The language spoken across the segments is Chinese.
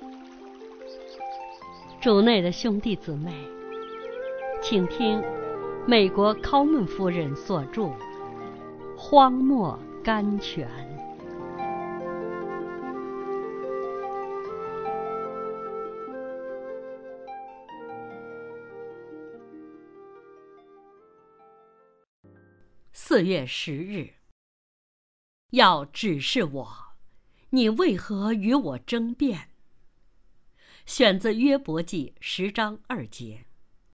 主内的兄弟姊妹，请听美国考门夫人所著《荒漠甘泉》。4月10日，要指示我，你为何与我争辩？选自约伯记10章2节。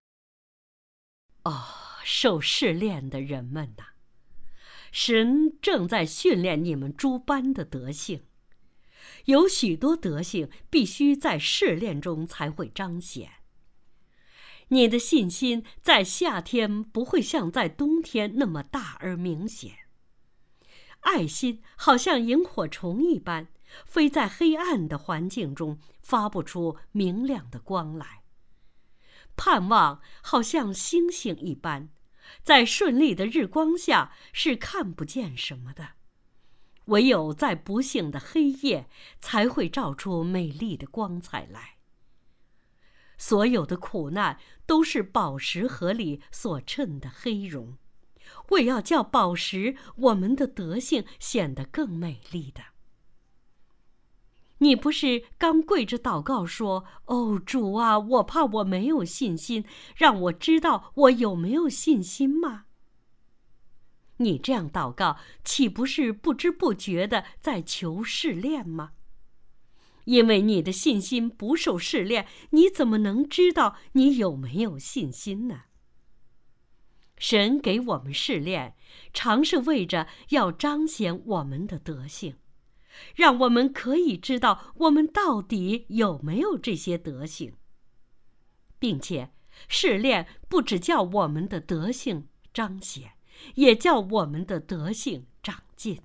受试炼的人们呐，神正在训练你们诸般的德性。有许多德性必须在试炼中才会彰显。你的信心在夏天不会像在冬天那么大而明显。爱心好像萤火虫一般，飞在黑暗的环境中，发不出明亮的光来。盼望好像星星一般，在顺利的日光下是看不见什么的，唯有在不幸的黑夜才会照出美丽的光彩来。所有的苦难都是宝石盒里所衬的黑绒，为要叫宝石我们的德性显得更美丽的。你不是刚跪着祷告说，主啊，我怕我没有信心，让我知道我有没有信心吗？你这样祷告，岂不是不知不觉地在求试炼吗？因为你的信心不受试炼，你怎么能知道你有没有信心呢？神给我们试炼，常是为着要彰显我们的德性，让我们可以知道我们到底有没有这些德性，并且试炼不只叫我们的德性彰显，也叫我们的德性长进。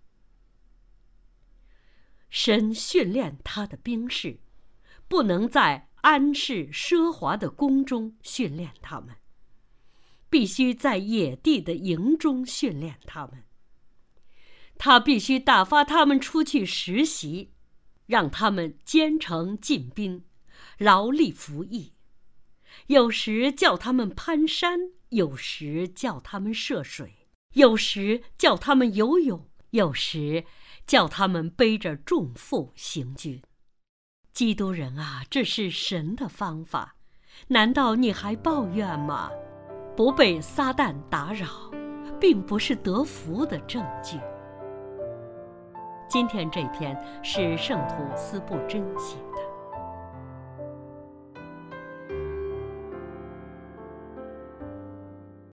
神训练他的兵士，不能在安适奢华的宫中训练他们，必须在野地的营中训练他们。他必须打发他们出去实习，让他们兼程进兵，劳力服役。有时叫他们攀山，有时叫他们涉水，有时叫他们游泳，有时叫他们背着重负行军。基督人啊，这是神的方法，难道你还抱怨吗？不被撒旦打扰，并不是得福的证据。今天这篇是圣徒斯布真写。